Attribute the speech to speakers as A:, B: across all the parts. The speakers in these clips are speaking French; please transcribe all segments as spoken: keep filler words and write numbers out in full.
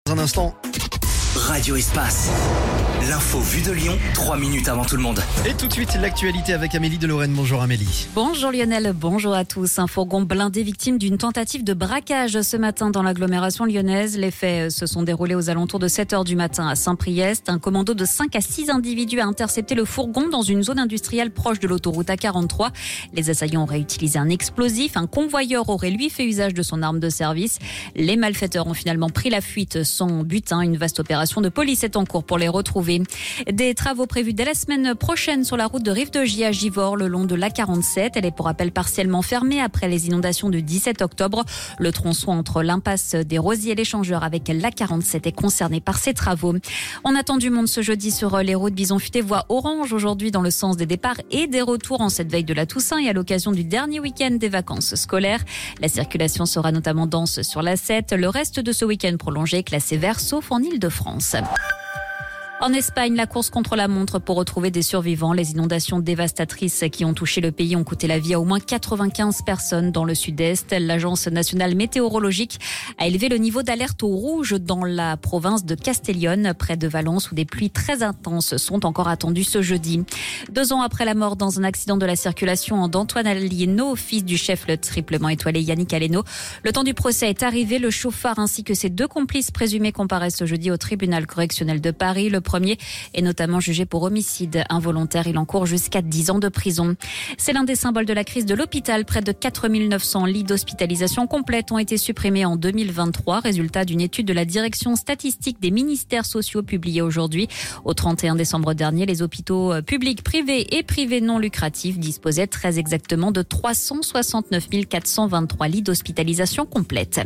A: Dans un instant.
B: Radio Espace. L'info vue de Lyon, trois minutes avant tout le monde.
A: Et tout de suite, l'actualité avec Amélie de Lorraine. Bonjour Amélie.
C: Bonjour Lionel, bonjour à tous. Un fourgon blindé victime d'une tentative de braquage ce matin dans l'agglomération lyonnaise. Les faits se sont déroulés aux alentours de sept heures du matin à Saint-Priest. Un commando de cinq à six individus a intercepté le fourgon dans une zone industrielle proche de l'autoroute A quarante-trois. Les assaillants auraient utilisé un explosif. Un convoyeur aurait lui fait usage de son arme de service. Les malfaiteurs ont finalement pris la fuite sans butin. Une vaste opération de police est en cours pour les retrouver. Des travaux prévus dès la semaine prochaine sur la route de Rive-de-Gier à Givors, le long de l'A quarante-sept. Elle est pour rappel partiellement fermée après les inondations du dix-sept octobre. Le tronçon entre l'impasse des Rosiers et l'échangeur avec l'A quarante-sept est concerné par ces travaux. On attend du monde ce jeudi sur les routes. Bison-Futé voie orange aujourd'hui dans le sens des départs et des retours en cette veille de la Toussaint et à l'occasion du dernier week-end des vacances scolaires. La circulation sera notamment dense sur l'A sept. Le reste de ce week-end prolongé est classé vert sauf en Île-de-France. En Espagne, la course contre la montre pour retrouver des survivants. Les inondations dévastatrices qui ont touché le pays ont coûté la vie à au moins quatre-vingt-quinze personnes dans le sud-est. L'Agence nationale météorologique a élevé le niveau d'alerte au rouge dans la province de Castellón, près de Valence, où des pluies très intenses sont encore attendues ce jeudi. Deux ans après la mort dans un accident de la circulation d'Antoine Alieno, fils du chef le triplement étoilé Yannick Aleno, le temps du procès est arrivé. Le chauffard ainsi que ses deux complices présumés comparaissent ce jeudi au tribunal correctionnel de Paris. Le premier est notamment jugé pour homicide involontaire. Il encourt jusqu'à dix ans de prison. C'est l'un des symboles de la crise de l'hôpital. Près de quatre mille neuf cents lits d'hospitalisation complète ont été supprimés en deux mille vingt-trois. Résultat d'une étude de la direction statistique des ministères sociaux publiée aujourd'hui. Au trente et un décembre dernier, les hôpitaux publics, privés et privés non lucratifs disposaient très exactement de trois cent soixante-neuf mille quatre cent vingt-trois lits d'hospitalisation complète.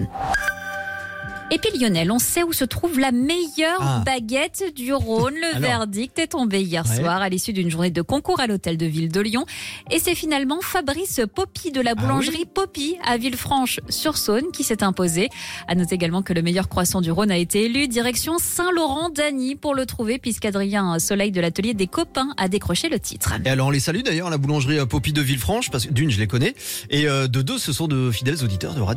C: Et puis Lionel, on sait où se trouve la meilleure
A: Ah.
C: baguette du Rhône. Le
A: Alors.
C: verdict est tombé hier
A: Ouais.
C: soir à l'issue d'une journée de concours à l'hôtel de ville de Lyon. Et c'est finalement Fabrice Poppy de la boulangerie
A: oui
C: Poppy à Villefranche-sur-Saône qui s'est imposé. À noter également que le meilleur croissant du Rhône a été élu direction Saint-Laurent-d'Agny pour le trouver, puisqu'Adrien Soleil de l'atelier des copains a décroché le titre.
A: Et alors on les salue d'ailleurs, la boulangerie Poppy de Villefranche, parce que d'une je les connais, et euh, de deux ce sont de fidèles auditeurs de Radio.